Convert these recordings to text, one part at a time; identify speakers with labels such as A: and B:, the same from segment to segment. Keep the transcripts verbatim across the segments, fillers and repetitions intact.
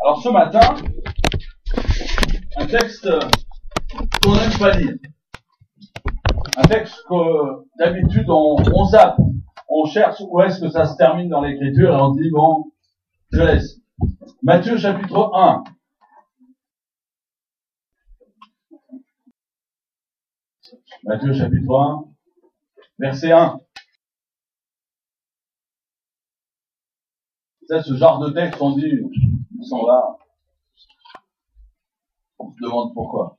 A: Alors ce matin, un texte qu'on n'aime pas lire. Un texte que d'habitude on, on zappe, on cherche où est-ce que ça se termine dans l'écriture et on se dit bon, je laisse. Matthieu chapitre un. Matthieu chapitre un, verset un. C'est ce genre de texte, on dit, ils sont là. On se demande pourquoi.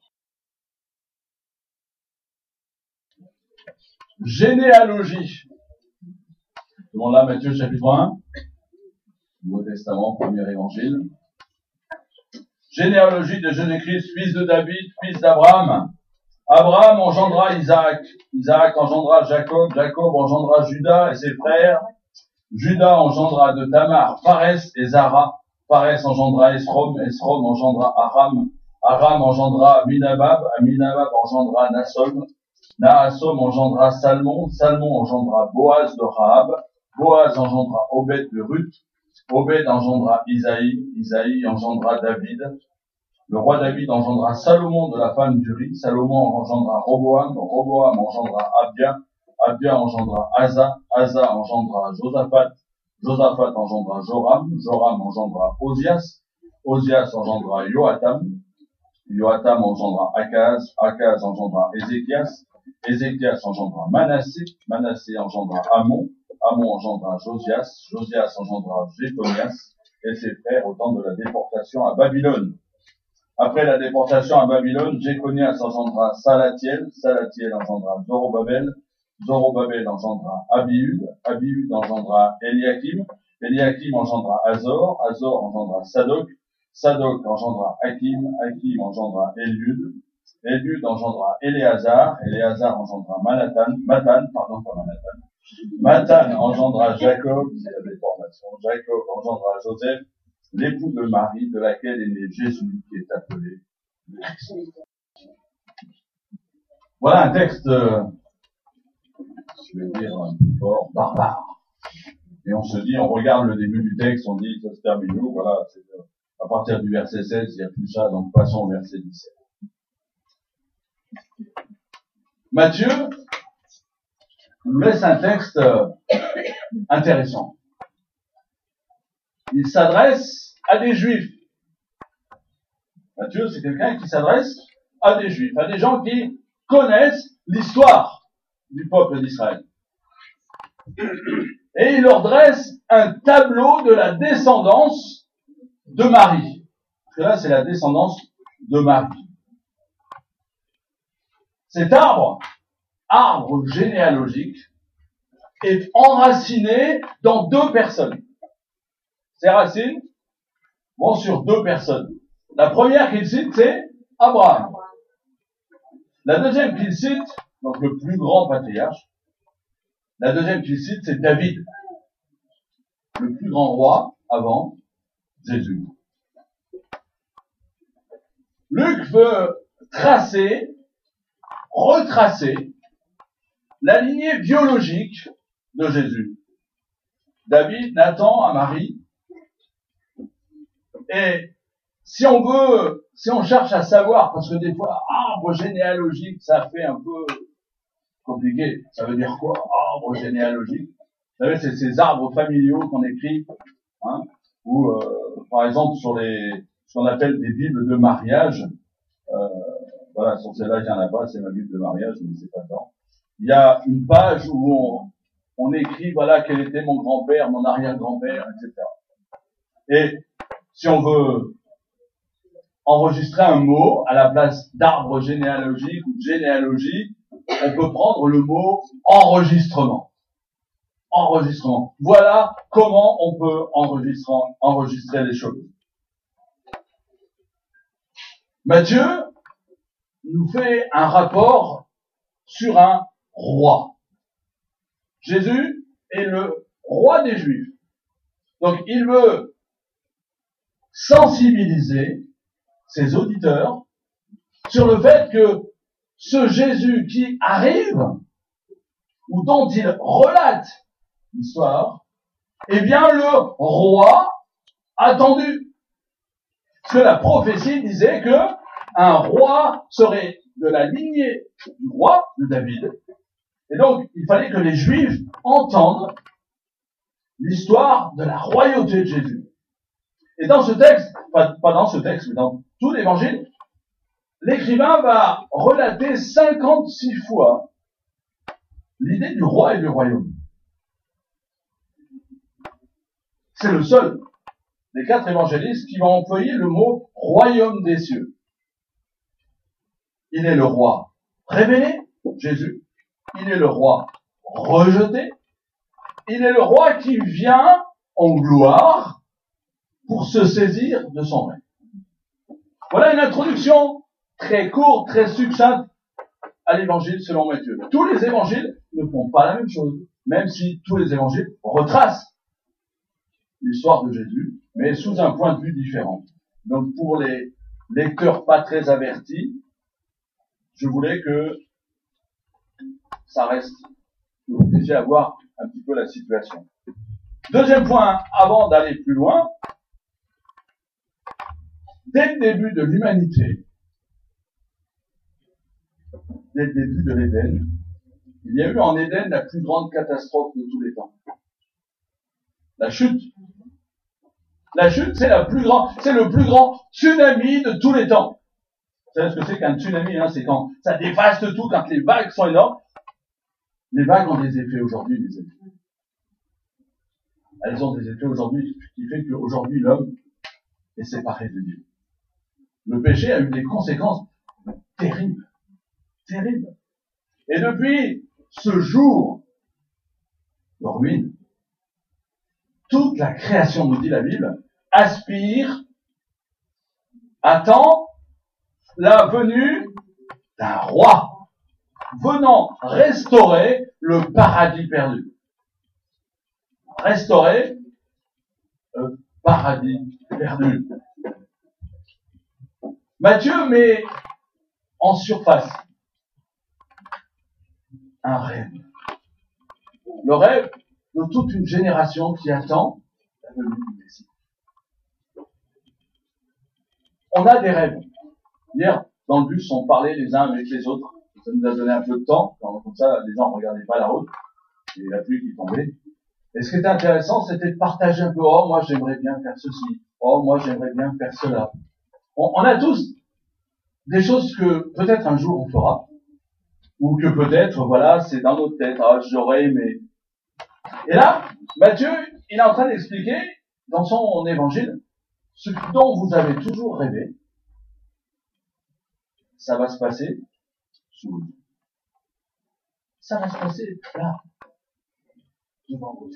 A: Généalogie. Tout le monde là, Matthieu chapitre un. Nouveau Testament, premier évangile. Généalogie de Jésus-Christ, fils de David, fils d'Abraham. Abraham engendra Isaac. Isaac engendra Jacob. Jacob engendra Judas et ses frères. Judas engendra de Tamar Pharès et Zara. Pharès engendra Esrom. Esrom engendra Aram. Aram engendra Aminadab. Aminadab engendra Nasson. Naasson engendra Salmon. Salmon engendra Boaz de Rahab. Boaz engendra Obed de Ruth. Obed engendra Isaïe. Isaïe engendra David. Le roi David engendra Salomon de la femme d'Uri. Salomon engendra Roboam. Roboam engendra Abia. Abia engendra Asa. Asa engendra Josaphat. Josaphat engendra Joram. Joram engendra Osias. Osias engendra Joatam. Joatam engendra Akaz. Akaz engendra Ézéchias. Ézéchias engendra Manassé. Manassé engendra Amon. Amon engendra Josias. Josias engendra Jéconias et ses frères au temps de la déportation à Babylone. Après la déportation à Babylone, Jéconias engendra Salatiel. Salatiel engendra Zorobabel. Zorobabel engendra Abiud. Abiud engendra Eliakim. Eliakim engendra Azor. Azor engendra Sadok. Sadok engendra Hakim. Hakim engendra Eliud. Eliud engendra Éléazar. Éléazar engendra Manatan. Matan, pardon, pas Manatan. Matan engendra Jacob, c'est la déformation. Jacob engendra Joseph, l'époux de Marie, de laquelle est né Jésus, qui est appelé le Christ. Voilà un texte, euh, je vais dire, un peu fort, barbare. Et on se dit, on regarde le début du texte, on dit, ça se termine où? Voilà, c'est euh, à partir du verset seize, il n'y a plus ça, donc passons au verset dix-sept. Matthieu nous laisse un texte euh, intéressant. Il s'adresse à des juifs. Matthieu, c'est quelqu'un qui s'adresse à des juifs, à des gens qui connaissent l'histoire du peuple d'Israël. Et il leur dresse un tableau de la descendance de Marie. Parce que là, c'est la descendance de Marie. Cet arbre, arbre généalogique, est enraciné dans deux personnes. Ces racines vont sur deux personnes. La première qu'il cite, c'est Abraham. La deuxième qu'il cite, donc le plus grand patriarche, la deuxième qu'il cite, c'est David, le plus grand roi avant Jésus. Luc veut tracer, retracer la lignée biologique de Jésus. David, Nathan, à Marie. Et si on veut, si on cherche à savoir, parce que des fois, arbre généalogique, ça fait un peu compliqué. Ça veut dire quoi, arbre généalogique? Vous savez, c'est ces arbres familiaux qu'on écrit, hein, ou euh, par exemple sur les, ce qu'on appelle des bibles de mariage. Euh, voilà, sur celle-là, il n'y en a pas, c'est ma bible de mariage, mais c'est pas dedans. Il y a une page où on, on écrit, voilà, quel était mon grand-père, mon arrière-grand-père, et cetera. Et si on veut enregistrer un mot à la place d'arbre généalogique ou de généalogie, on peut prendre le mot enregistrement. Enregistrement. Voilà comment on peut enregistrer, enregistrer les choses. Matthieu nous fait un rapport sur un roi. Jésus est le roi des Juifs. Donc il veut sensibiliser ses auditeurs sur le fait que ce Jésus qui arrive, ou dont il relate l'histoire, est bien le roi attendu. Parce que la prophétie disait que un roi serait de la lignée du roi de David. Et donc, il fallait que les Juifs entendent l'histoire de la royauté de Jésus. Et dans ce texte, pas, pas dans ce texte, mais dans tout l'évangile, l'écrivain va relater cinquante-six fois l'idée du roi et du royaume. C'est le seul des quatre évangélistes qui va employer le mot royaume des cieux. Il est le roi révélé, Jésus. Il est le roi rejeté. Il est le roi qui vient en gloire pour se saisir de son règne. Voilà une introduction très courte, très succincte à l'évangile selon Matthieu. Tous les évangiles ne font pas la même chose, même si tous les évangiles retracent l'histoire de Jésus, mais sous un point de vue différent. Donc pour les lecteurs pas très avertis, je voulais que ça reste, que vous puissiez avoir un petit peu la situation. Deuxième point, avant d'aller plus loin, dès le début de l'humanité, dès le début de l'Éden, il y a eu en Éden la plus grande catastrophe de tous les temps. La chute. La chute, c'est la plus grande, c'est le plus grand tsunami de tous les temps. Vous savez ce que c'est qu'un tsunami, hein? C'est quand ça dévaste tout, quand les vagues sont énormes. Les vagues ont des effets aujourd'hui, les amis. Elles ont des effets aujourd'hui qui fait qu'aujourd'hui l'homme est séparé de Dieu. Le péché a eu des conséquences terribles, terribles. Et depuis ce jour de ruine, toute la création, nous dit la Bible, aspire, attend la venue d'un roi venant restaurer le paradis perdu. Restaurer le paradis perdu. Matthieu met en surface un rêve. Le rêve de toute une génération qui attend la venue du Messie. On a des rêves. Hier, dans le bus, on parlait les uns avec les autres. Ça nous a donné un peu de temps. Comme ça, les gens ne regardaient pas la route. Et la pluie qui tombait. Et ce qui était intéressant, c'était de partager un peu. Oh, moi, j'aimerais bien faire ceci. Oh, moi, j'aimerais bien faire cela. On, on a tous des choses que peut-être un jour on fera. Ou que peut-être, voilà, c'est dans notre tête. Ah, j'aurais aimé. Et là, Matthieu, il est en train d'expliquer, dans son évangile, ce dont vous avez toujours rêvé, ça va se passer sous vous. Ça va se passer là, devant vous.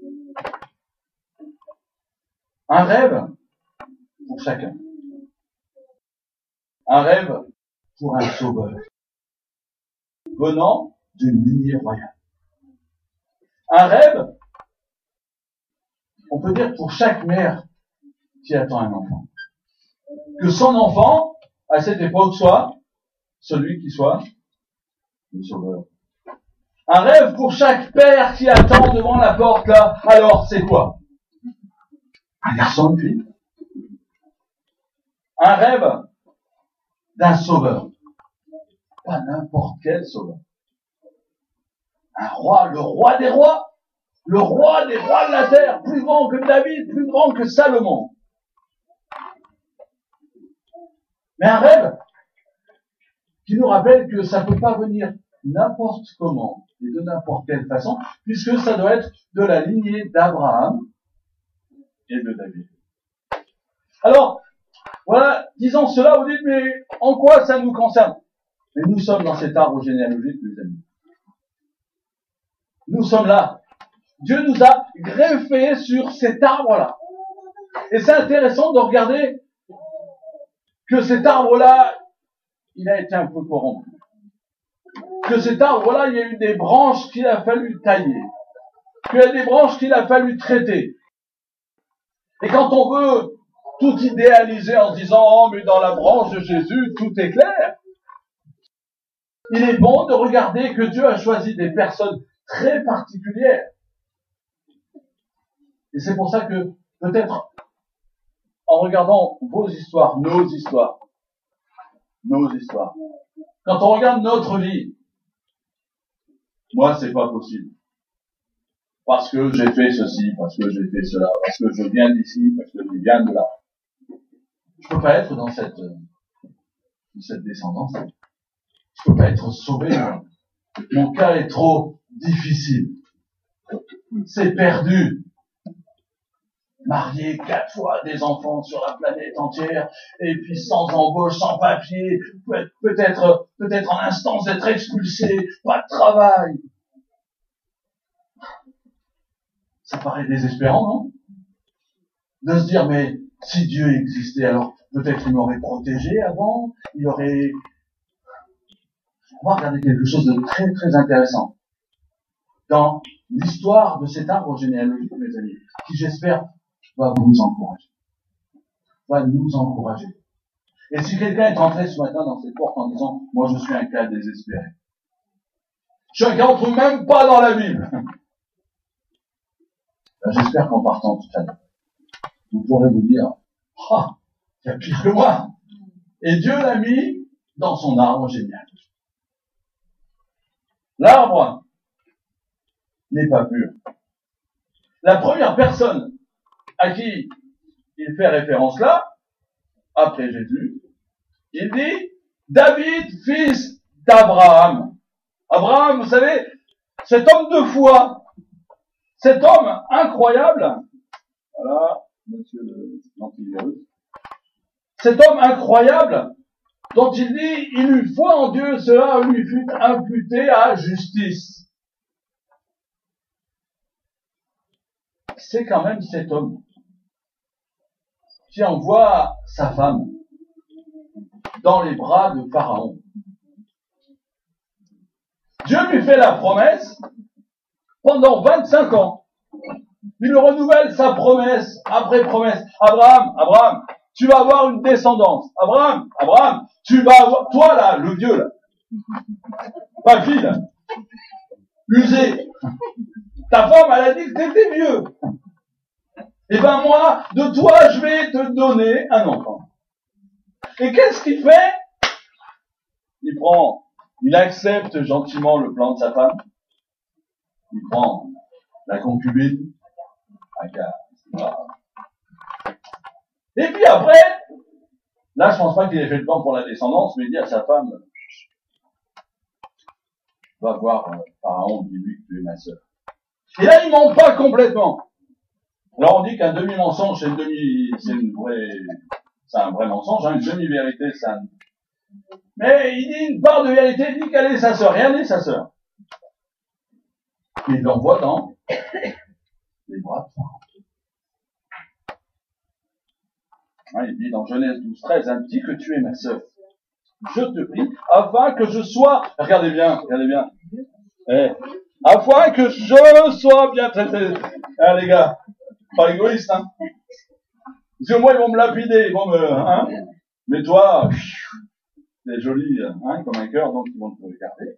A: Un rêve pour chacun. Un rêve pour un sauveur, venant d'une lignée royale. Un rêve, on peut dire pour chaque mère qui attend un enfant. Que son enfant, à cette époque, soit celui qui soit le sauveur. Un rêve pour chaque père qui attend devant la porte là. Alors, c'est quoi? Un garçon, une fille. Un rêve d'un sauveur. Pas n'importe quel sauveur. Un roi, le roi des rois. Le roi des rois de la terre. Plus grand que David, plus grand que Salomon. Mais un rêve qui nous rappelle que ça ne peut pas venir n'importe comment et de n'importe quelle façon, puisque ça doit être de la lignée d'Abraham et de David. Alors, voilà, disons cela, vous dites, mais en quoi ça nous concerne? Mais nous sommes dans cet arbre généalogique, mes amis. Nous sommes là. Dieu nous a greffés sur cet arbre-là. Et c'est intéressant de regarder que cet arbre-là, il a été un peu corrompu. Que cet arbre-là, il y a eu des branches qu'il a fallu tailler. Qu'il y a des branches qu'il a fallu traiter. Et quand on veut tout idéaliser en se disant, oh, mais dans la branche de Jésus, tout est clair. Il est bon de regarder que Dieu a choisi des personnes très particulières. Et c'est pour ça que, peut-être, en regardant vos histoires, nos histoires, nos histoires. Quand on regarde notre vie, moi, c'est pas possible. Parce que j'ai fait ceci, parce que j'ai fait cela, parce que je viens d'ici, parce que je viens de là. Je peux pas être dans cette, dans cette descendance. Je peux pas être sauvé. Mon cas est trop difficile. C'est perdu. Marié quatre fois, des enfants sur la planète entière, et puis sans embauche, sans papier, peut-être, peut-être en instance d'être expulsé, pas de travail. Ça paraît désespérant, non? De se dire, mais si Dieu existait, alors peut-être il m'aurait protégé avant, il aurait... On va regarder quelque chose de très très intéressant dans l'histoire de cet arbre généalogique, mes amis, qui j'espère va vous encourager, va nous encourager. Et si quelqu'un est entré ce matin dans cette porte en disant, moi je suis un cas désespéré, je suis un cas on ne trouve même pas dans la Bible, ben, j'espère qu'en partant tout à l'heure, vous pourrez vous dire, ah, il y a pire que moi. Et Dieu l'a mis dans son arbre génial. L'arbre n'est pas pur. La première personne à qui il fait référence là, après Jésus, il dit David, fils d'Abraham. Abraham, vous savez, cet homme de foi, cet homme incroyable, voilà, monsieur l'antivirus, cet homme incroyable dont il dit, il eut foi en Dieu, cela lui fut imputé à justice. C'est quand même cet homme qui envoie sa femme dans les bras de Pharaon. Dieu lui fait la promesse pendant vingt-cinq ans. Il renouvelle sa promesse après promesse. Abraham, Abraham, tu vas avoir une descendance. Abraham, Abraham, tu vas avoir, toi là, le vieux là, pas fille là, usé. Ta femme, elle a dit que t'étais vieux. Eh ben moi, de toi, je vais te donner un enfant. Et qu'est-ce qu'il fait? Il prend, il accepte gentiment le plan de sa femme. Il prend la concubine, Agar. Et puis après, là, je pense pas qu'il ait fait le plan pour la descendance, mais il dit à sa femme, va voir Pharaon, dis-lui que tu es ma sœur. Et là, il ment pas complètement. Alors on dit qu'un demi-mensonge, c'est une demi, c'est une vraie, c'est un vrai mensonge, hein, une demi-vérité, c'est un... Mais il dit une part de vérité, il dit qu'elle est sa sœur, et elle est sa sœur. Il l'envoie dans les bras de Pharaon. Hein, il dit dans Genèse douze treize, un petit que tu es ma sœur. Je te prie, afin que je sois, regardez bien, regardez bien, eh, afin que je sois bien traité. Hein, les gars, pas égoïste, hein. Parce que moi, ils vont me lapider, ils vont me, hein. Mais toi, t'es joli, hein, comme un cœur, donc ils vont te regarder.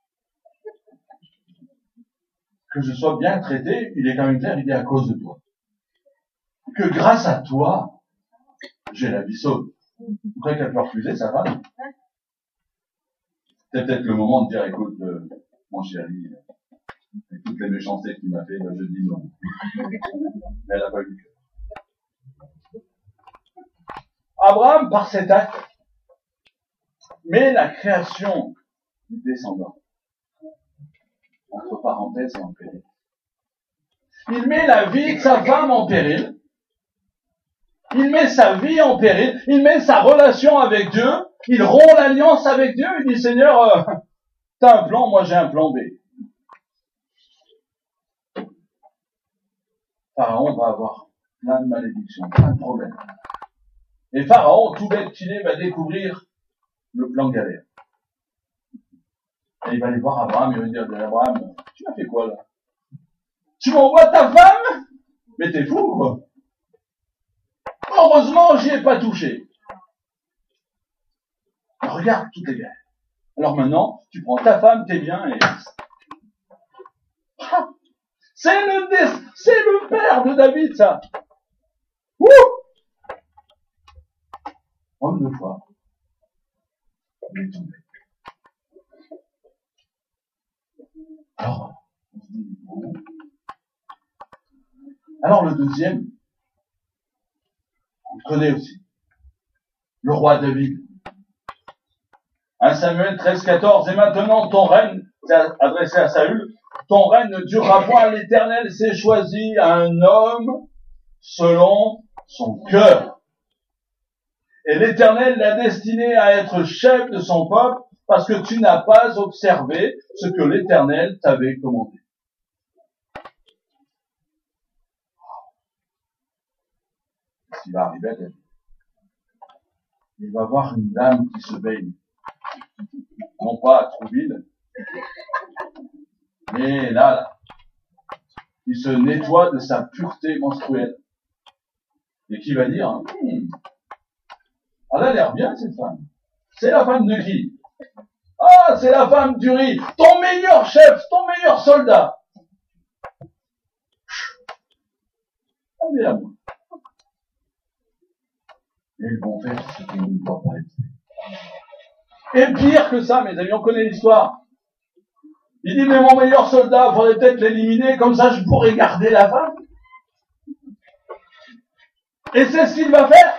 A: Que je sois bien traité, il est quand même clair, il est à cause de toi. Que grâce à toi, j'ai la vie sauve. Vous croyez qu'elle peut refuser sa femme? C'est peut-être le moment de dire, écoute, euh, mon chéri, avec toutes les méchancetés qu'il m'a fait, ben, je dis non. Mais elle n'a pas eu le cœur. Abraham, par cet acte, met la création du descendant entre parenthèses et en péril. Il met la vie de sa femme en péril. Il met sa vie en péril. Il met sa relation avec Dieu. Il rompt l'alliance avec Dieu. Il dit, Seigneur, euh, t'as un plan, moi j'ai un plan B. Pharaon va avoir plein de malédictions, plein de problèmes. Et Pharaon, tout bête qu'il est, va découvrir le plan galère. Et il va aller voir Abraham, il va lui dire, Abraham, tu m'as fait quoi là? Tu m'envoies ta femme? Mais t'es fou, quoi. Heureusement, j'y ai pas touché. Regarde toutes les galères. Alors maintenant, tu prends ta femme, tes biens et... Ah, c'est le, c'est le père de David, ça. Ouh, homme de foi. Il est tombé. Alors, on se dit, bon. Alors le deuxième, on le connaît aussi. Le roi David. un Samuel treize, quatorze, et maintenant ton règne, c'est adressé à Saül, ton règne ne durera point, l'Éternel s'est choisi un homme selon son cœur. Et l'Éternel l'a destiné à être chef de son peuple parce que tu n'as pas observé ce que l'Éternel t'avait commandé. Ce qui va arriver à David. Il va voir une dame qui se baigne. Non pas à Trouville, mais là, là, qui se nettoie de sa pureté menstruelle. Et qui va dire, hum, elle a l'air bien cette femme. C'est la femme de qui? Ah, c'est la femme d'Uri, ton meilleur chef, ton meilleur soldat. Allez à moi. Et ils vont faire ce qu'ils ne doivent pas être. Et pire que ça, mes amis, on connaît l'histoire. Il dit, mais mon meilleur soldat, il faudrait peut-être l'éliminer, comme ça je pourrais garder la femme. Et c'est ce qu'il va faire.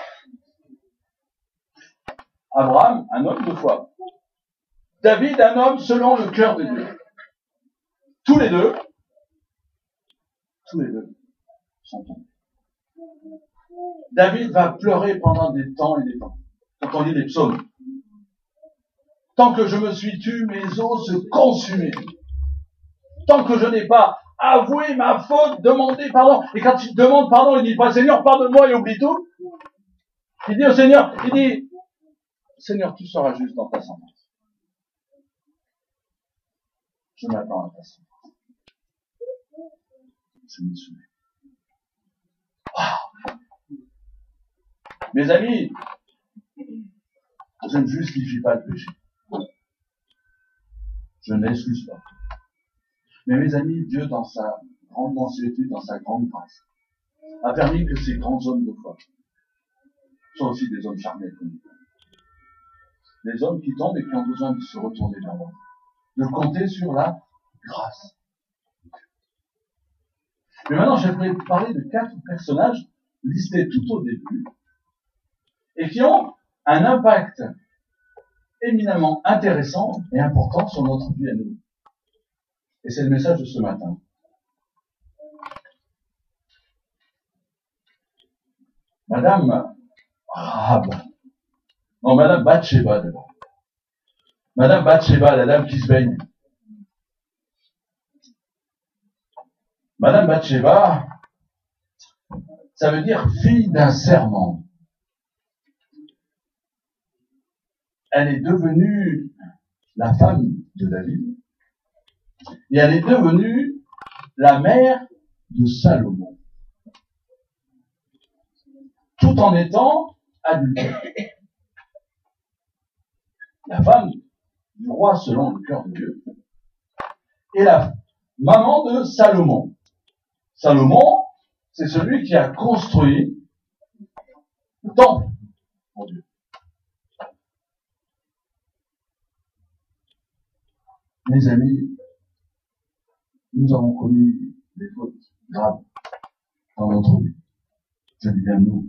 A: Abraham, un homme de foi. David, un homme selon le cœur de Dieu. Tous les deux, tous les deux sont tombés. David va pleurer pendant des temps et des temps. Quand on lit les psaumes. Tant que je me suis tu, mes os se consumaient. Tant que je n'ai pas avoué ma faute, demandé pardon. Et quand il demande pardon, il dit pas Seigneur, pardonne-moi et oublie tout. Il dit au Seigneur, il dit Seigneur, tu seras juste dans ta sentence. Je m'attends à ta sentence. Je m'y soumets. Wow. Mes amis, je ne justifie pas le péché. Je ne l'excuse pas. Mais mes amis, Dieu, dans sa grande mansuétude, dans sa grande grâce, a permis que ces grands hommes de foi soient aussi des hommes charnels comme nous. Des hommes qui tombent et qui ont besoin de se retourner vers moi. De compter sur la grâce. Mais maintenant, j'aimerais parler de quatre personnages listés tout au début et qui ont un impact éminemment intéressant et important sur notre vie à nous. Et c'est le message de ce matin. Madame Rahab, non, Madame Bathsheba d'abord. Madame Bathsheba, la dame qui se baigne. Madame Bathsheba, ça veut dire fille d'un serment. Elle est devenue la femme de David et elle est devenue la mère de Salomon. Tout en étant adultère. La femme du roi selon le cœur de Dieu et la maman de Salomon. Salomon, c'est celui qui a construit le temple pour Dieu. Mes amis, nous avons commis des fautes graves dans notre vie. Je dis bien nous.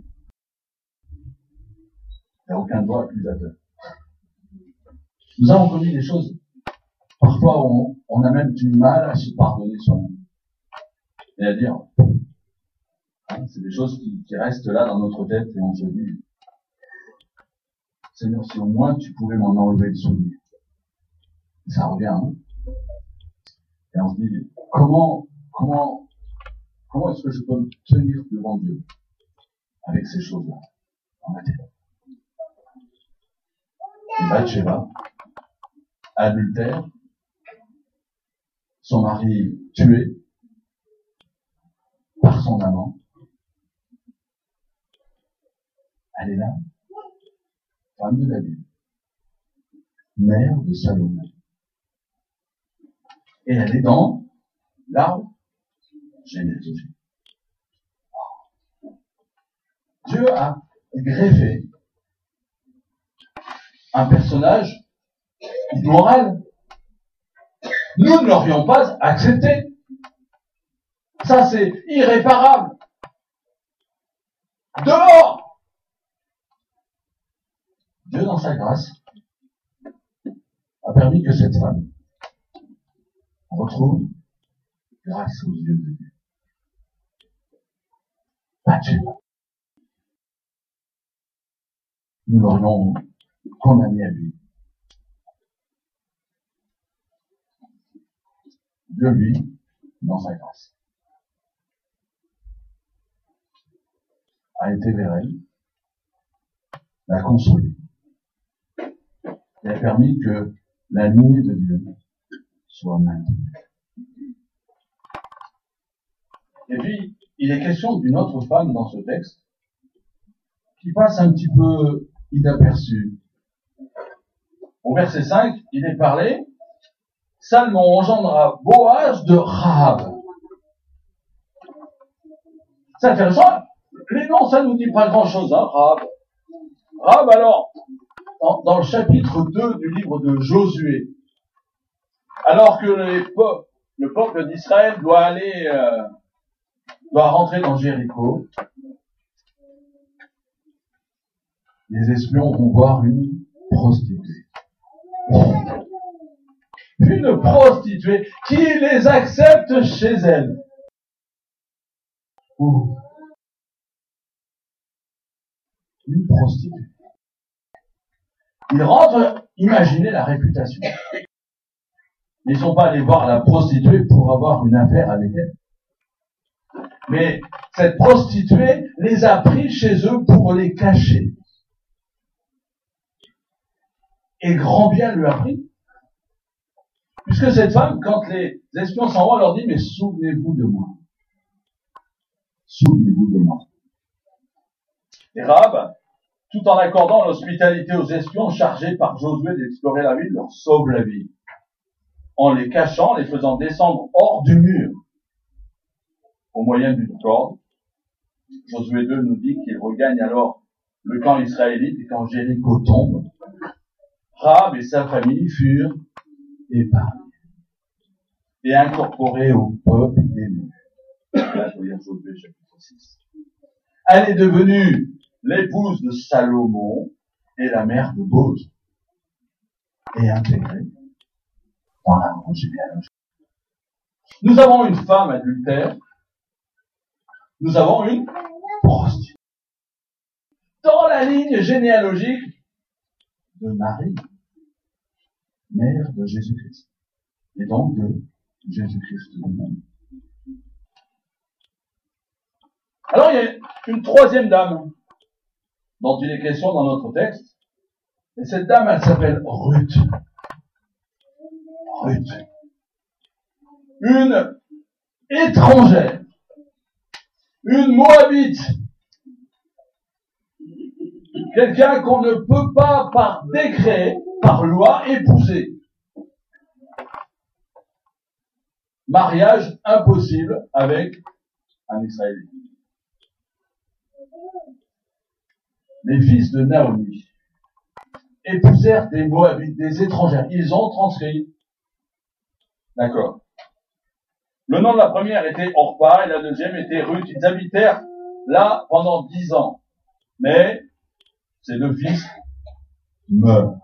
A: Il n'y a aucun droit accusateur. Nous avons commis des choses, parfois on, on a même du mal à se pardonner soi-même. Et à dire, hein, c'est des choses qui, qui restent là dans notre tête et on se dit, Seigneur, si au moins tu pouvais m'en enlever le souvenir. Et ça revient, hein. Et on se dit, comment, comment, comment est-ce que je peux me tenir devant Dieu avec ces choses-là dans ma tête? Et Bathsheba, adultère, son mari tué par son amant. Elle est là, femme de David, mère de Salomon. Et elle est dans l'arbre généalogique. Dieu a greffé un personnage immoral. Nous ne l'aurions pas accepté. Ça, c'est irréparable. Dehors! Dieu, dans sa grâce, a permis que cette femme retrouve grâce aux yeux de Dieu. Bathsheba. Nous l'aurions condamné à vie. Dieu, lui, dans sa grâce, a été vers elle, l'a consolée, et a permis que la lignée de Dieu soit maintenue. Et puis, il est question d'une autre femme dans ce texte, qui passe un petit peu inaperçue. Au verset cinq, il est parlé, Salmon engendra Boaz de Rahab. C'est intéressant. Les noms, ça nous dit pas grand-chose, hein, Rahab. Rahab, alors, dans, dans le chapitre deux du livre de Josué, alors que les peuples, le peuple d'Israël doit aller, euh, doit rentrer dans Jéricho, les espions vont voir une prostituée. Une prostituée qui les accepte chez elle. Ouh. Une prostituée. Ils rentrent, imaginez la réputation. Ils ne sont pas allés voir la prostituée pour avoir une affaire avec elle. Mais cette prostituée les a pris chez eux pour les cacher. Et grand bien lui a pris. Puisque cette femme, quand les espions s'en vont, leur dit, mais souvenez-vous de moi. Souvenez-vous de moi. Et Rahab, tout en accordant l'hospitalité aux espions chargés par Josué d'explorer la ville, leur sauve la vie. En les cachant, les faisant descendre hors du mur, au moyen d'une corde. Josué deux nous dit qu'il regagne alors le camp israélite, et quand Jéricho tombe, Rahab et sa famille furent épargnés et incorporés au peuple élu. Là, je regarde Josué chapitre six. Elle est devenue l'épouse de Salomon et la mère de Boz, et intégrée dans l'arbre généalogique. Nous avons une femme adultère, nous avons une prostituée. Dans la ligne généalogique de Marie, mère de Jésus-Christ, et donc de Jésus-Christ lui-même. Alors il y a une troisième dame dont il est question dans notre texte, et cette dame, elle s'appelle Ruth. Ruth. Une étrangère, une Moabite, quelqu'un qu'on ne peut pas par décret, par loi, épouser. Mariage impossible avec un Israélite. Les fils de Naomi épousèrent des Moabites, des étrangères. Ils ont transcrit. D'accord. Le nom de la première était Orpa et la deuxième était Ruth. Ils habitèrent là pendant dix ans. Mais ces deux fils meurent.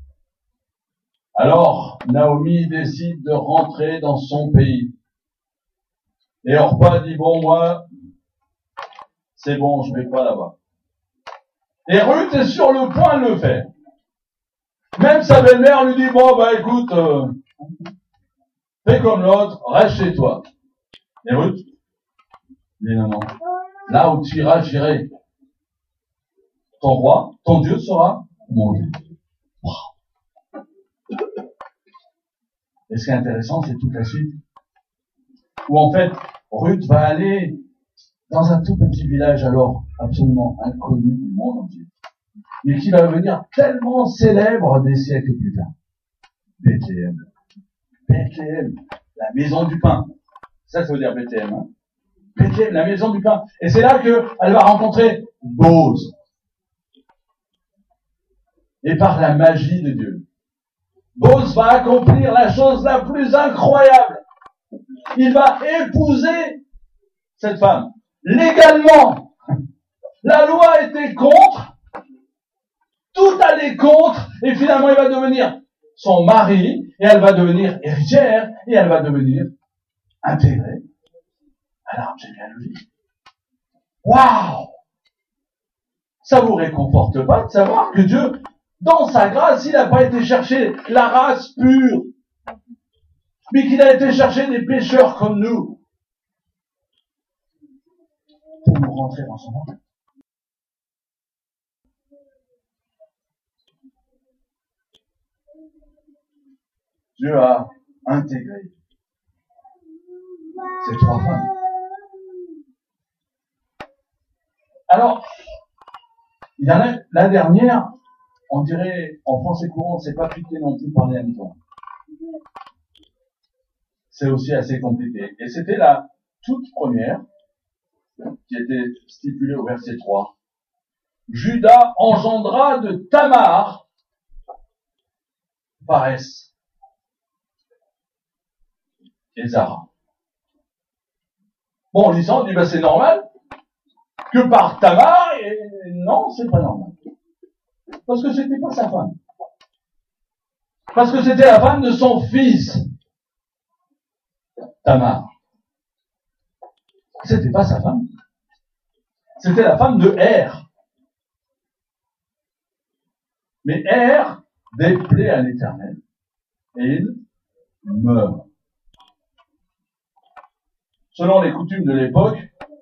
A: Alors, Naomi décide de rentrer dans son pays. Et Orpa dit, bon, moi, c'est bon, je vais pas là-bas. Et Ruth est sur le point de le faire. Même sa belle-mère lui dit, bon, bah écoute, euh, fais comme l'autre, reste chez toi. Et Ruth dit, non, non, là où tu iras, j'irai. Ton roi, ton Dieu sera mon Dieu. Wow. Et ce qui est intéressant, c'est toute la suite. Où en fait, Ruth va aller dans un tout petit village alors absolument inconnu du monde entier, mais qui va devenir tellement célèbre des siècles plus tard. Bethléem. Bethléem, la maison du pain. Ça, ça veut dire Bethléem, hein. Bethléem, la maison du pain. Et c'est là qu'elle va rencontrer Boz. et par la magie de Dieu, Boz va accomplir la chose la plus incroyable. Il va épouser cette femme. Légalement, la loi était contre, tout allait contre, et finalement il va devenir son mari, et elle va devenir héritière, et elle va devenir intégrée à l'arbre généalogique. Waouh! Ça vous réconforte pas de savoir que Dieu, dans sa grâce, il n'a pas été chercher la race pure, mais qu'il a été chercher des pécheurs comme nous pour nous rentrer dans son âme. Dieu a intégré ces trois femmes. Alors, il y en a, la dernière, on dirait, en français courant, c'est pas piqué non plus par les hannetons. C'est aussi assez compliqué. Et c'était la toute première, qui était stipulée au verset trois. Judas engendra de Tamar, Pharès et Zara. Bon, en lisant, on dit, ben, c'est normal que par Tamar, et non, c'est pas normal. Parce que c'était pas sa femme. Parce que c'était la femme de son fils, Tamar. C'était pas sa femme. C'était la femme de Er. Mais Er déplaît à l'Éternel et il meurt. Selon les coutumes de l'époque,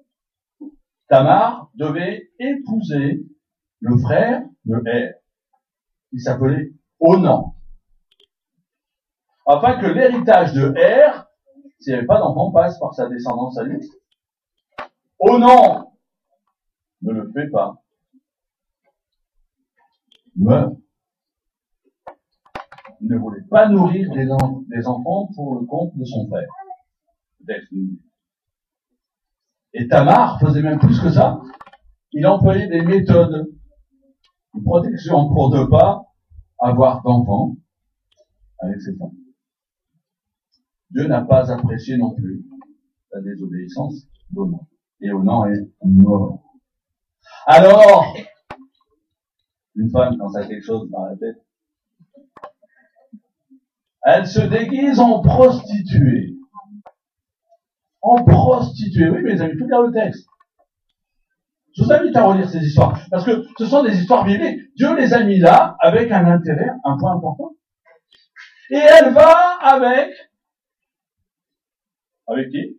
A: Tamar devait épouser le frère de Er, qui s'appelait Onan, afin que l'héritage de Er, s'il n'y avait pas d'enfant, passe par sa descendance à lui. Onan ne le fait pas, meurt. Il ne voulait pas nourrir des, en- des enfants pour le compte de son frère. Et Tamar faisait même plus que ça. Il employait des méthodes de protection pour ne pas avoir d'enfants avec ses femmes. Dieu n'a pas apprécié non plus la désobéissance d'Onan. Et Onan est mort. Alors, une femme, quand ça a quelque chose dans la tête, elle se déguise en prostituée. En prostituée. Oui, mes amis, il faut lire le texte. Je vous invite à relire ces histoires. Parce que ce sont des histoires bibliques. Dieu les a mis là, avec un intérêt, un point important. Et elle va avec... Avec qui?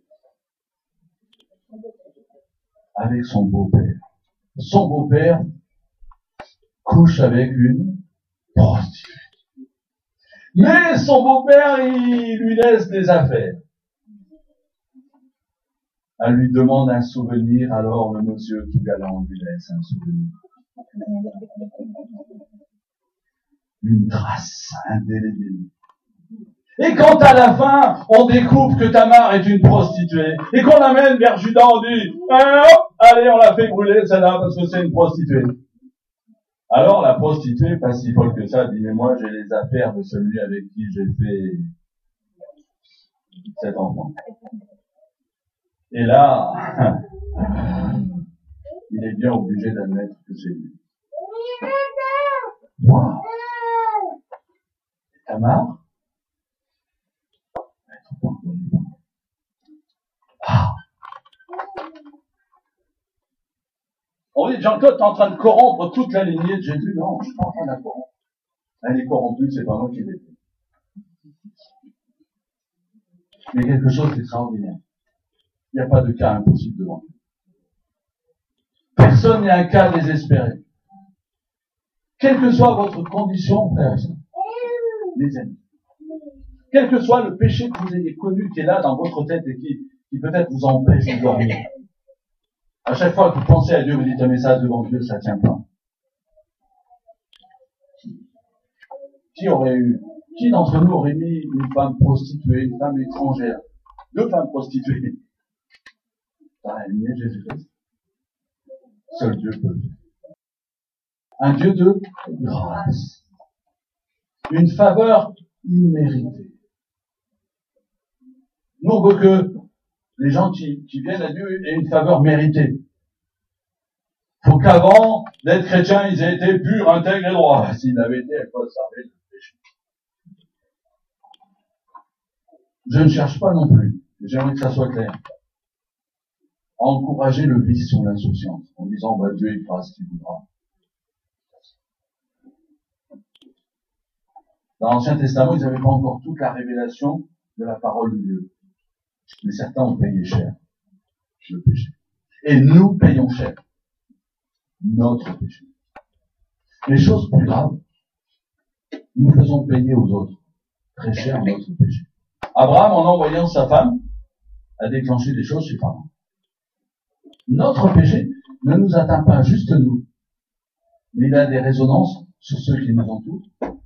A: Avec son beau-père. Son beau-père couche avec une prostituée. Mais son beau-père, il lui laisse des affaires. Elle lui demande un souvenir, alors le monsieur tout galant lui laisse un souvenir. Une trace indélébile. Et quand à la fin, on découvre que Tamar est une prostituée, et qu'on l'amène vers Judas, on dit, ah, hop, allez, on l'a fait brûler, celle-là, parce que c'est une prostituée. Alors la prostituée, pas si folle que ça, dit, mais moi j'ai les affaires de celui avec qui j'ai fait cet enfant. Et là, il est bien obligé d'admettre que c'est lui. Wow. Et Tamar, ah. On dit, Jean-Claude, t'es en train de corrompre toute la lignée de Jésus. Non, je suis pas en train de la corrompre. Elle est corrompue, c'est pas moi qui l'ai fait. Mais quelque chose d'extraordinaire. Il n'y a pas de cas impossible devant nous. Personne n'est un cas désespéré. Quelle que soit votre condition, frères et sœurs, les amis, quel que soit le péché que vous ayez connu, qui est là dans votre tête et qui, qui peut-être vous empêche de dormir, à chaque fois que vous pensez à Dieu, vous dites un message devant Dieu, ça tient pas. Qui aurait eu, qui d'entre nous aurait mis une femme prostituée, une femme étrangère, deux femmes prostituées, dans la lignée de Jésus-Christ? Seul Dieu peut le faire. un Dieu de grâce. Une faveur imméritée. Nous, on veut que les gens qui, qui viennent à Dieu aient une faveur méritée. Faut qu'avant d'être chrétiens, ils aient été purs, intègres et droits. S'ils l'avaient été, à quoi ça servait le péché? Je ne cherche pas non plus, j'aimerais que ça soit clair, à encourager le vice ou l'insouciance, en disant, bah, Dieu, il fera ce qu'il voudra. Dans l'Ancien Testament, ils n'avaient pas encore toute la révélation de la parole de Dieu. Mais certains ont payé cher le péché. Et nous payons cher notre péché. Les choses plus graves, nous faisons payer aux autres très cher notre péché. Abraham, en envoyant sa femme, a déclenché des choses chez Pharaon. Notre péché ne nous atteint pas juste nous, mais il a des résonances sur ceux qui nous entourent.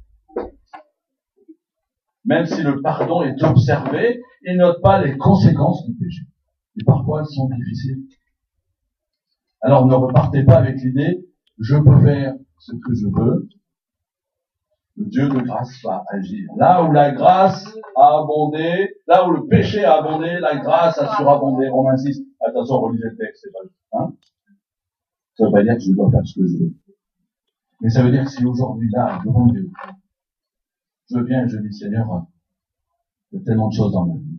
A: Même si le pardon est observé, il note pas les conséquences du péché. Et parfois, elles sont difficiles. Alors ne repartez pas avec l'idée, je peux faire ce que je veux. Le Dieu de grâce va agir. Là où la grâce a abondé, là où le péché a abondé, la grâce a surabondé. Romains six. Attention, relisez le texte, c'est pas juste. Hein, ça veut pas dire que je dois faire ce que je veux. Mais ça veut dire que si aujourd'hui, là, devant Dieu, je viens et je dis, Seigneur, il y a tellement de choses dans ma vie.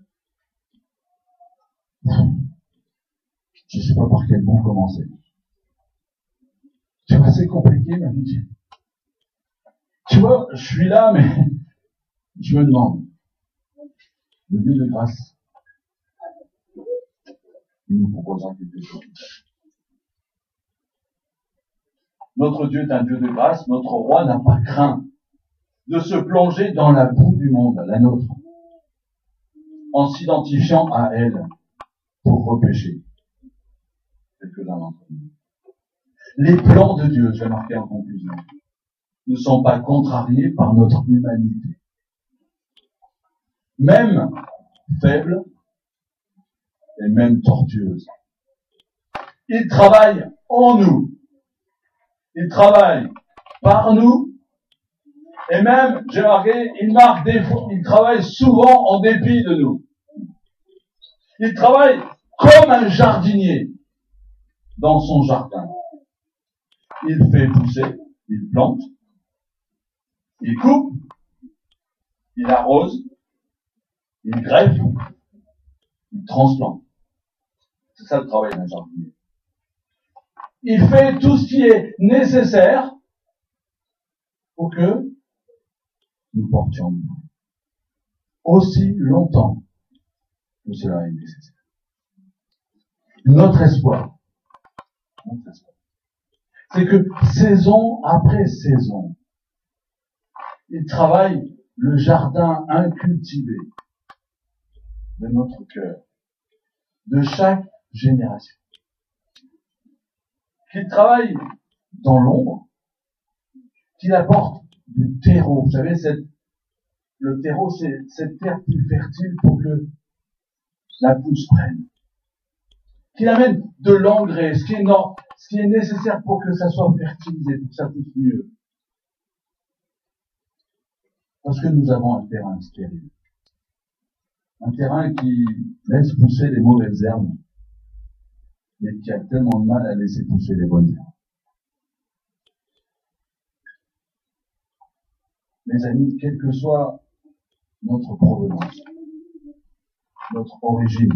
A: Je sais pas par quel bout commencer. C'est assez compliqué, ma vie. Tu vois, je suis là, mais je me demande. Le Dieu de grâce, il nous proposera quelque chose. Notre Dieu est un Dieu de grâce. Notre roi n'a pas craint de se plonger dans la boue du monde, la nôtre, en s'identifiant à elle pour repêcher quelques-uns d'entre nous. Les plans de Dieu, je vais marquer en conclusion, ne sont pas contrariés par notre humanité. Même faible et même tortueuse. Il travaille en nous. Il travaille par nous. Et même, j'ai marqué, il marque des fois, il travaille souvent en dépit de nous. Il travaille comme un jardinier dans son jardin. Il fait pousser, il plante, il coupe, il arrose, il greffe, il transplante. C'est ça le travail d'un jardinier. Il fait tout ce qui est nécessaire pour que nous portions bien. Aussi longtemps que cela est nécessaire. Notre espoir, notre espoir, c'est que saison après saison, il travaille le jardin incultivé de notre cœur, de chaque génération. Qu'il travaille dans l'ombre, qu'il apporte du terreau. Vous savez, cette, le terreau, c'est cette terre plus fertile pour que la pousse prenne. Qu'il amène de l'engrais, ce qui est non, ce qui est nécessaire pour que ça soit fertilisé, pour que ça pousse mieux. Parce que nous avons un terrain stérile. Un terrain qui laisse pousser les mauvaises herbes, mais qui a tellement de mal à laisser pousser les bonnes herbes. Mes amis, quelle que soit notre provenance, notre origine,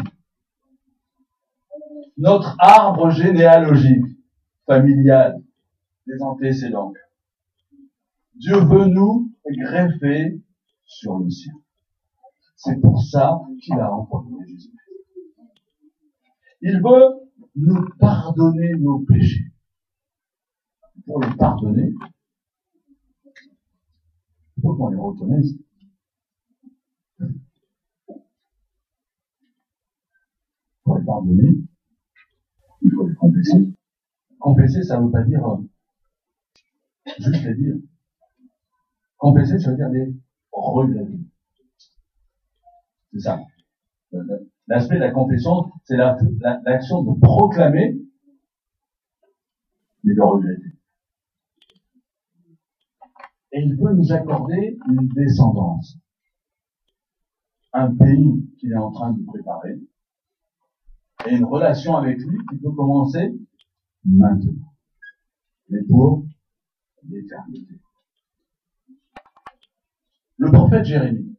A: notre arbre généalogique, familial, des antécédents, Dieu veut nous greffer sur le sien. C'est pour ça qu'il a envoyé Jésus. Il veut nous pardonner nos péchés. Pour les pardonner, il faut qu'on les reconnaisse. Pour les pardonner, il faut les confesser. Confesser, ça ne veut pas dire euh, juste les dire. Confesser, ça veut dire les regretter. C'est ça. L'aspect de la confession, c'est la, la, l'action de proclamer, mais de regretter. Et il veut nous accorder une descendance. Un pays qu'il est en train de préparer. Et une relation avec lui qui peut commencer maintenant. Mais pour l'éternité. Le prophète Jérémie,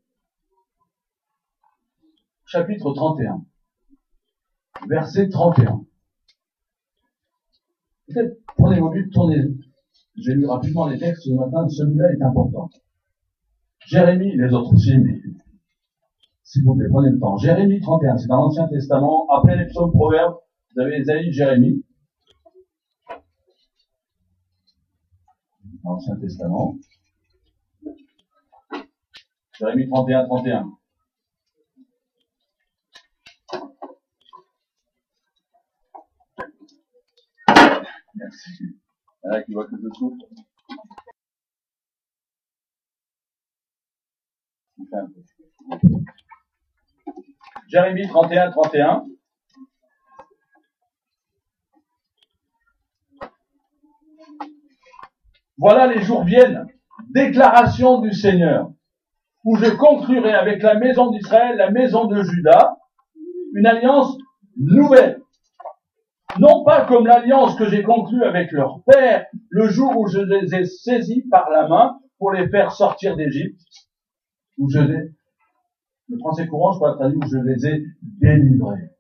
A: chapitre trente et un, verset trente et un. Peut-être prenez vos buts, tournez. J'ai lu rapidement les textes ce matin, celui-là est important. Jérémie, les autres aussi, mais s'il vous plaît, prenez le temps. Jérémie trente et un, c'est dans l'Ancien Testament, après les psaumes proverbes, vous avez Ésaïe, Jérémie. Dans l'Ancien Testament. Jérémie trente et un, trente et un. Merci. Il y en a qui voient que je souffre. Jérémie trente et un, trente et un. Voilà les jours viennent, déclaration du Seigneur, où je conclurai avec la maison d'Israël, la maison de Juda, une alliance nouvelle. Non pas comme l'alliance que j'ai conclue avec leur père le jour où je les ai saisis par la main pour les faire sortir d'Égypte, où je les, le français courant, je peux traduire, où je les ai délivrés.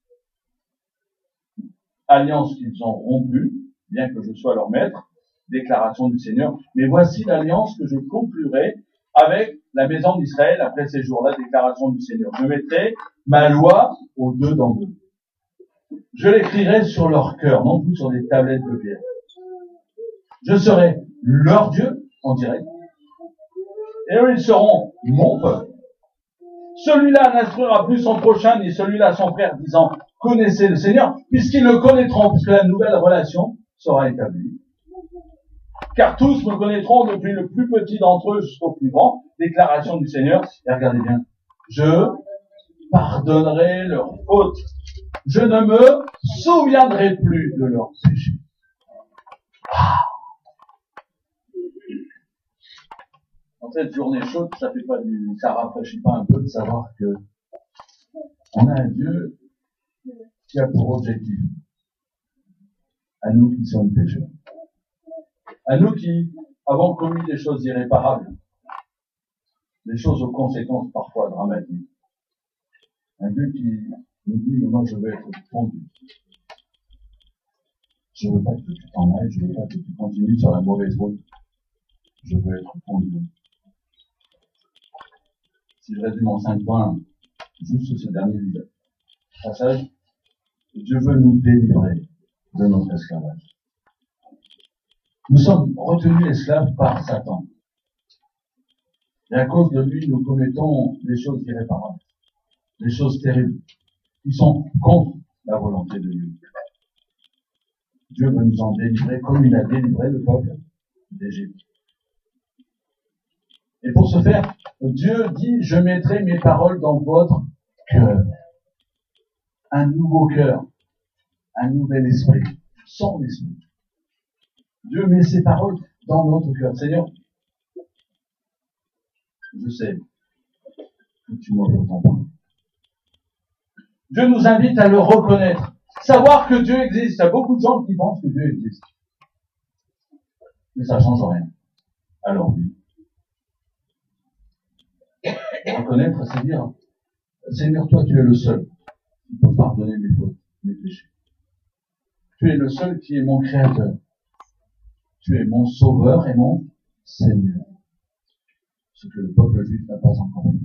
A: Alliance qu'ils ont rompue, bien que je sois leur maître, déclaration du Seigneur. Mais voici l'alliance que je conclurai avec la maison d'Israël après ces jours-là, déclaration du Seigneur. Je mettrai ma loi au dedans d'eux. Je l'écrirai sur leur cœur, non plus sur des tablettes de pierre. Je serai leur Dieu, en direct. Et eux, ils seront mon peuple. Celui-là n'instruira plus son prochain, ni celui-là son frère, disant, connaissez le Seigneur, puisqu'ils le connaîtront, puisque la nouvelle relation sera établie. Car tous me connaîtront, depuis le plus petit d'entre eux jusqu'au plus grand, déclaration du Seigneur. Et regardez bien, je pardonnerai leurs fautes. Je ne me souviendrai plus de leurs péchés. Ah. En cette journée chaude, ça fait pas du, ça rafraîchit pas un peu de savoir que on a un Dieu qui a pour objectif, à nous qui sommes pécheurs, à nous qui avons commis des choses irréparables, des choses aux conséquences parfois dramatiques, un Dieu qui nous dit, mais moi je veux être fondu. Je veux pas que tu t'en ailles, je veux pas que tu continues sur la mauvaise route. Je veux être fondu. Si je résume en cinq points, juste ce dernier passage, Dieu veut nous délivrer de notre esclavage. Nous sommes retenus esclaves par Satan. Et à cause de lui, nous commettons des choses irréparables, des choses terribles, qui sont contre la volonté de Dieu. Dieu veut nous en délivrer comme il a délivré le peuple d'Égypte. Et pour ce faire, Dieu dit, je mettrai mes paroles dans votre cœur. Un nouveau cœur, un nouvel esprit, son esprit. Dieu met ses paroles dans notre cœur. Seigneur, je sais que tu m'offres ton pain. Dieu nous invite à le reconnaître. Savoir que Dieu existe. Il y a beaucoup de gens qui pensent que Dieu existe. Mais ça ne change rien à leur vie. Reconnaître, c'est dire, Seigneur, toi, tu es le seul qui peut pardonner mes fautes, mes péchés. Tu es le seul qui est mon créateur. Tu es mon sauveur et mon Seigneur. Ce que le peuple juif n'a pas encore fait.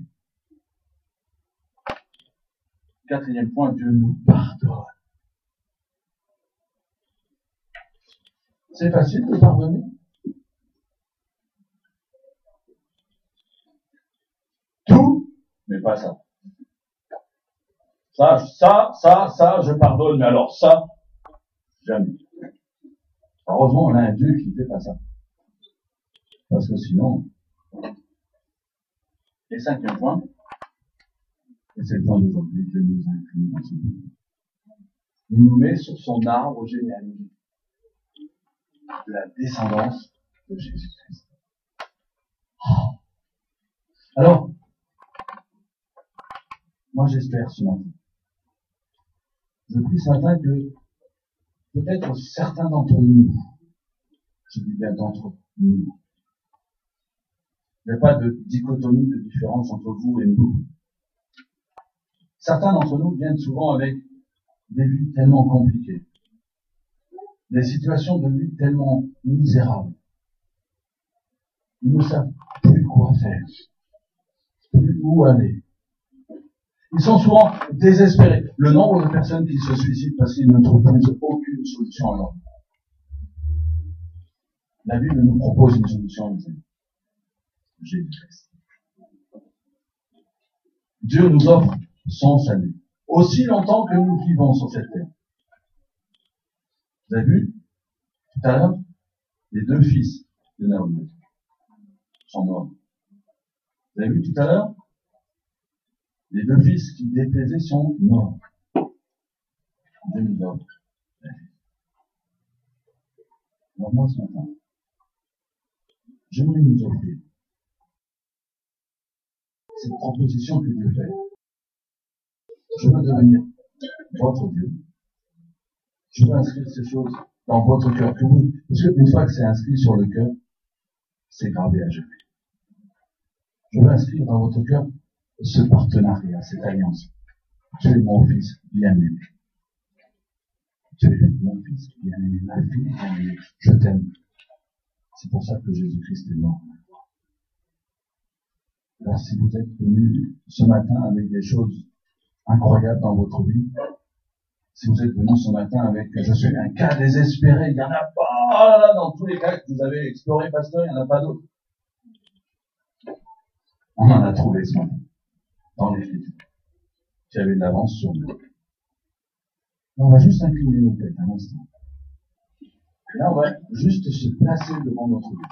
A: Quatrième point, Dieu nous pardonne. C'est facile de pardonner. Tout, mais pas ça. Ça, ça, ça, ça, je pardonne, mais alors ça, jamais. Heureusement, on a un Dieu qui ne fait pas ça. Parce que sinon... Et cinquième point, et c'est le point d'aujourd'hui, Dieu nous inclut dans son pays. Il nous met sur son arbre généalogique de la descendance de Jésus-Christ. Alors, moi j'espère ce matin, je prie ce matin que peut-être certains d'entre nous, je dis bien d'entre nous, il n'y a pas de dichotomie, de différence entre vous et nous. Certains d'entre nous viennent souvent avec des vies tellement compliquées, des situations de vie tellement misérables. Ils ne savent plus quoi faire, plus où aller. Ils sont souvent désespérés. Le nombre de personnes qui se suicident parce qu'ils ne trouvent plus aucune solution à leur vie. La Bible nous propose une solution, les amis. Jésus-Christ. Dieu nous offre son salut. Aussi longtemps que nous vivons sur cette terre. Vous avez vu, tout à l'heure, les deux fils de Naomi sont morts. Vous avez vu tout à l'heure, les deux fils qui déplaisaient sont morts. Dieu nous offre. Alors moi, ce matin, j'aimerais nous offrir cette proposition que Dieu fait. Je veux devenir votre Dieu. Je veux inscrire ces choses dans votre cœur. Que vous, parce qu'une fois que c'est inscrit sur le cœur, c'est gravé à jamais. Je veux inscrire dans votre cœur ce partenariat, cette alliance. Tu es mon fils bien-aimé. Tu es mon fils bien-aimé, ma fille bien-aimée. Je t'aime. C'est pour ça que Jésus-Christ est mort. Alors si vous êtes venus ce matin avec des choses incroyables dans votre vie, si vous êtes venus ce matin avec je suis un cas désespéré, il n'y en a pas là dans tous les cas que vous avez explorés, pasteur, il n'y en a pas d'autres. On en a trouvé ce matin, dans l'Écriture, qui avait de l'avance sur nous. On va juste incliner nos têtes un instant. Et là, on va juste se placer devant notre Dieu.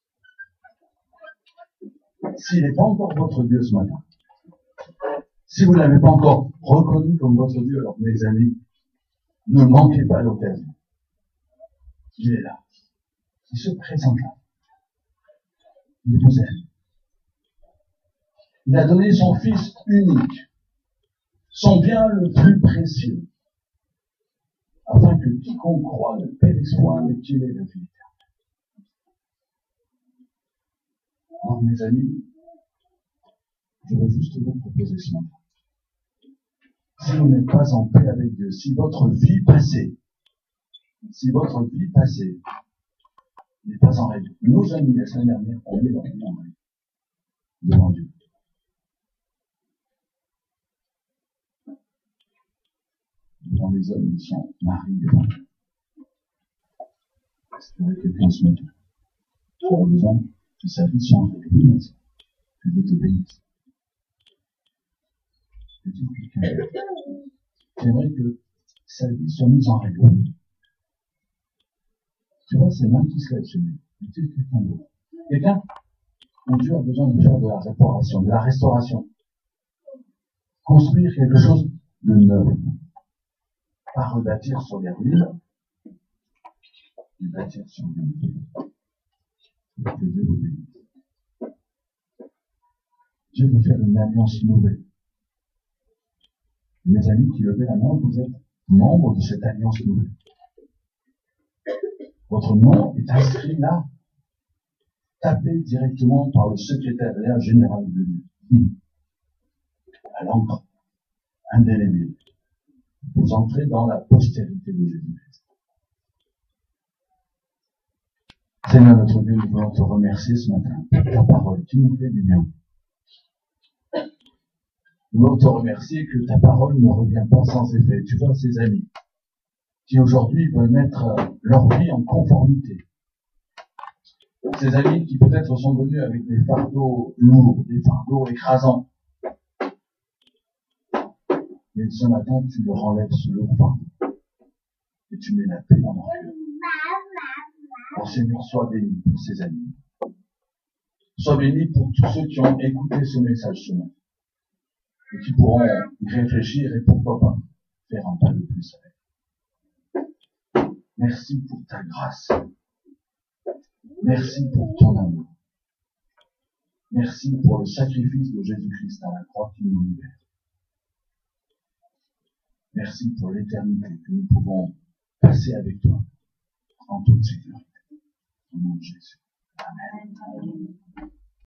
A: S'il n'est pas encore votre Dieu ce matin, si vous ne l'avez pas encore reconnu comme votre Dieu, alors mes amis, ne manquez pas l'occasion. Il est là. Il se présente là. Il vous aime. Il a donné son Fils unique, son bien le plus précieux, afin que quiconque croit ne périsse point, mais qu'il ait la vie éternelle. Alors mes amis, je veux juste vous proposer ce matin. Si vous n'êtes pas en paix avec Dieu, si votre vie passée, si votre vie passée n'est pas en règle, nos amis la semaine dernière, on est dans une en règle devant Dieu. Devant les hommes, ils sont mariés devant Dieu. Est-ce qu'il y aurait quelqu'un ce matin qui aurait besoin que sa vie soit en règle? Que Dieu te bénisse. Que Dieu quelqu'un j'aimerais que sa vie soit mise en règle. Tu vois, c'est mains qui se lèvent chez lui. C'est quelqu'un d'autre. Quelqu'un où Dieu a besoin de faire de la réparation, de la restauration. Construire quelque chose de neuf. Pas rebâtir sur les ruines, mais bâtir sur Dieu. Que Dieu vous bénisse. Dieu veut faire une alliance nouvelle. Mes amis qui levaient la main, vous êtes membres de cette alliance nouvelle. Votre nom est inscrit là, tapé directement par le secrétariat général de Dieu. À l'encre indélébile. Vous entrez dans la postérité de Jésus-Christ. Seigneur notre Dieu, nous voulons te remercier ce matin pour ta parole qui nous fait du bien. Nous voulons te remercier que ta parole ne revient pas sans effet. Tu vois ces amis qui aujourd'hui veulent mettre leur vie en conformité. Ces amis qui peut-être sont venus avec des fardeaux lourds, des fardeaux écrasants. Mais ce matin, tu leur enlèves ce lourd fardeau. Et tu mets la paix dans leur cœur. Alors Seigneur, sois béni pour ces amis. Sois béni pour tous ceux qui ont écouté ce message ce matin. Et qui pourront y réfléchir et pourquoi pas faire un pas de plus avec. Merci pour ta grâce. Merci pour ton amour. Merci pour le sacrifice de Jésus-Christ à la croix qui nous libère. Merci pour l'éternité que nous pouvons passer avec toi en toute sécurité. Au nom de Jésus. Amen.